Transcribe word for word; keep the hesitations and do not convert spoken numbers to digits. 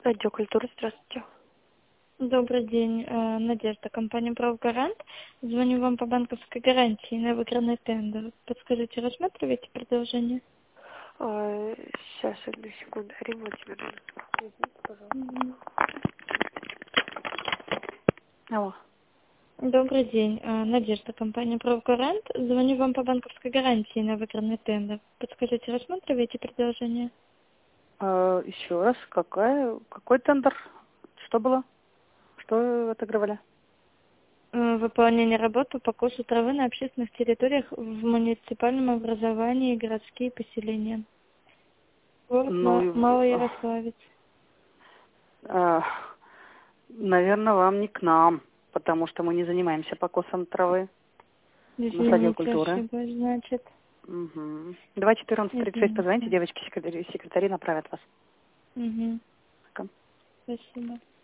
Отдел культуры, здравствуйте. Добрый день, э, Надежда, компания «Правгарант». Звоню вам по банковской гарантии на выигранный тендер. Подскажите, рассматриваете предложение? А, сейчас, одну секунду. Арина Владимировна, извините, пожалуйста. Мгм. Алло. Добрый день, э, Надежда, компания «Правгарант». Звоню вам по банковской гарантии на выигранный тендер. Подскажите, рассматриваете предложение? А, еще раз, какая, какой тендер? Что было? Что отыгрывали? Э, Выполнение работ по покосу травы на общественных территориях в муниципальном образовании городские поселения. Город Ма- Ну, Малоярославец. наверное, вам не к нам, потому что мы не занимаемся покосом травы. У нас отдел Извините, культуры. ошиблась, значит. Угу. Два четырнадцать тридцать шесть позвоните, Извините. девочки секретари, секретари направят вас. Угу. Пока. Спасибо.